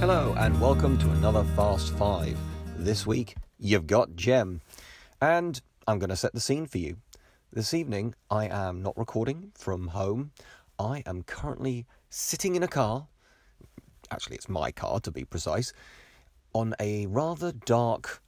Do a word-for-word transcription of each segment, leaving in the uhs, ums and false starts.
Hello and welcome to another Fast Five. This week, you've got Jem. And I'm going to set the scene for you. This evening, I am not recording from home. I am currently sitting in a car, actually it's my car to be precise, on a rather dark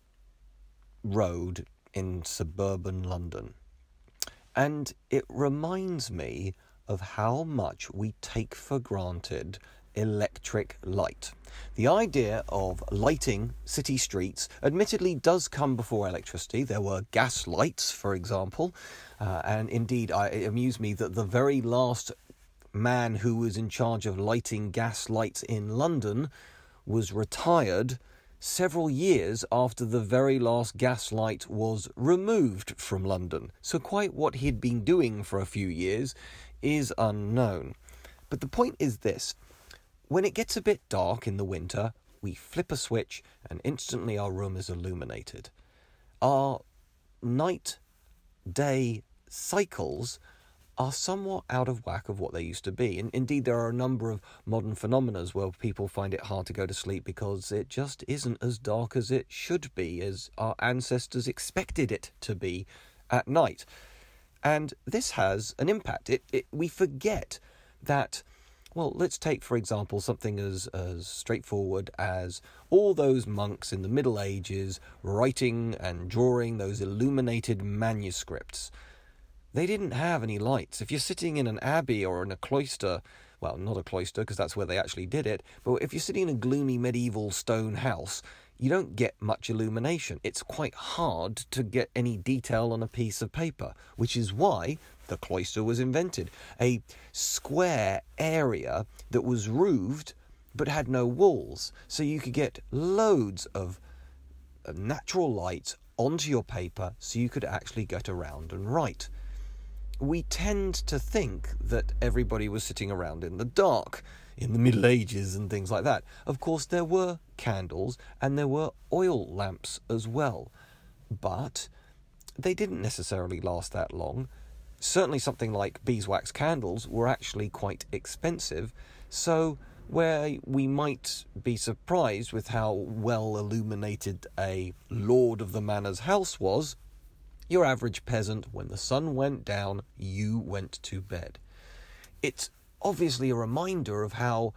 road in suburban London. And it reminds me of how much we take for granted electric light. The idea of lighting city streets admittedly does come before electricity. There were gas lights, for example, uh, and indeed I, it amused me that the very last man who was in charge of lighting gas lights in London was retired several years after the very last gas light was removed from London. So quite what he'd been doing for a few years is unknown. But the point is this. When it gets a bit dark in the winter, we flip a switch and instantly our room is illuminated. Our night-day cycles are somewhat out of whack of what they used to be. And indeed, there are a number of modern phenomena where people find it hard to go to sleep because it just isn't as dark as it should be, as our ancestors expected it to be at night. And this has an impact. It, it we forget that. Well, let's take, for example, something as, as straightforward as all those monks in the Middle Ages writing and drawing those illuminated manuscripts. They didn't have any lights. If you're sitting in an abbey or in a cloister, well, not a cloister because that's where they actually did it, but if you're sitting in a gloomy medieval stone house, you don't get much illumination. It's quite hard to get any detail on a piece of paper, which is why the cloister was invented. A square area that was roofed but had no walls, so you could get loads of natural light onto your paper so you could actually get around and write. We tend to think that everybody was sitting around in the dark in the Middle Ages and things like that. Of course, there were candles and there were oil lamps as well, but they didn't necessarily last that long. Certainly something like beeswax candles were actually quite expensive, so where we might be surprised with how well illuminated a lord of the manor's house was, your average peasant, when the sun went down, you went to bed. It's obviously a reminder of how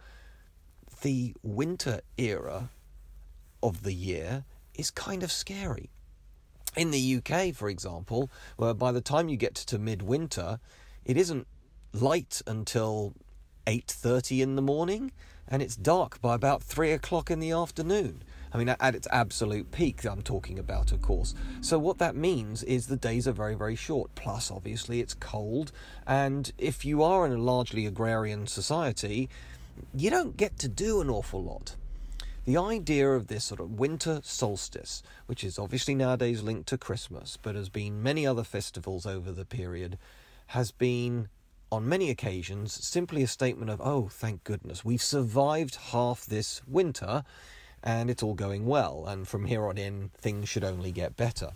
the winter era of the year is kind of scary. In the U K, for example, where by the time you get to midwinter, it isn't light until eight thirty in the morning, and it's dark by about three o'clock in the afternoon. I mean, at its absolute peak, I'm talking about, of course. So what that means is the days are very, very short. Plus, obviously, it's cold. And if you are in a largely agrarian society, you don't get to do an awful lot. The idea of this sort of winter solstice, which is obviously nowadays linked to Christmas, but has been many other festivals over the period, has been, on many occasions, simply a statement of, oh, thank goodness, we've survived half this winter, and it's all going well, and from here on in, things should only get better.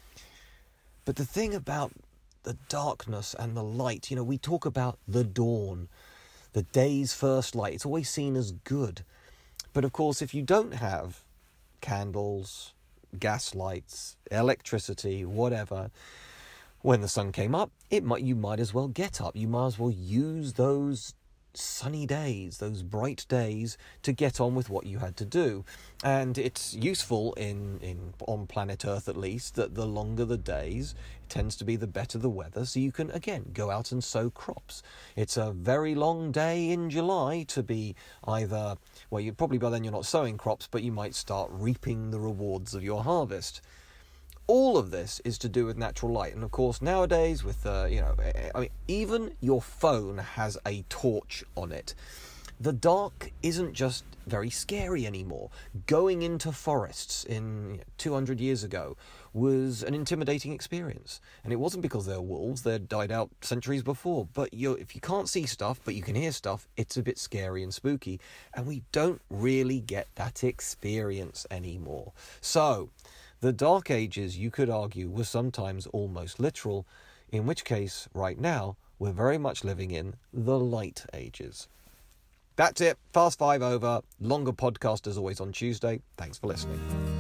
But the thing about the darkness and the light, you know, we talk about the dawn, the day's first light. It's always seen as good. But of course, if you don't have candles, gas lights, electricity, whatever, when the sun came up, it might you might as well get up. You might as well use those sunny days, those bright days, to get on with what you had to do. And it's useful in, in on planet Earth at least that the longer the days, it tends to be the better the weather, so you can again go out and sow crops. It's a very long day in July to be either, well, you probably by then you're not sowing crops, but you might start reaping the rewards of your harvest. All of this is to do with natural light. And of course, nowadays with, uh, you know, I mean, even your phone has a torch on it. The dark isn't just very scary anymore. Going into forests in you know, two hundred years ago was an intimidating experience. And it wasn't because there were wolves, they'd died out centuries before. But you if you can't see stuff, but you can hear stuff, it's a bit scary and spooky. And we don't really get that experience anymore. So the Dark Ages, you could argue, were sometimes almost literal, in which case, right now, we're very much living in the Light Ages. that's it. Fast five over. Longer podcast as always on Tuesday. Thanks for listening.